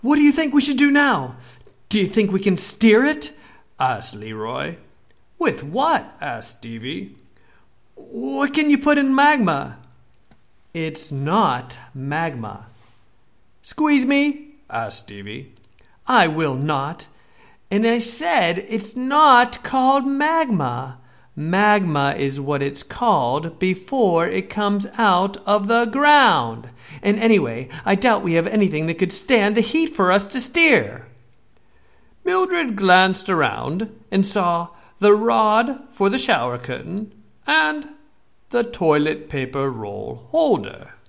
What do you think we should do now? Do you think we can steer it? Asked Leroy. With what? Asked Stevie. What can you put in magma? It's not magma. Squeeze me? Asked Stevie. I will not. And I said it's not called magma. Magma is what it's called before it comes out of the ground. And anyway, I doubt we have anything that could stand the heat for us to steer. Mildred glanced around and saw the rod for the shower curtain and the toilet paper roll holder.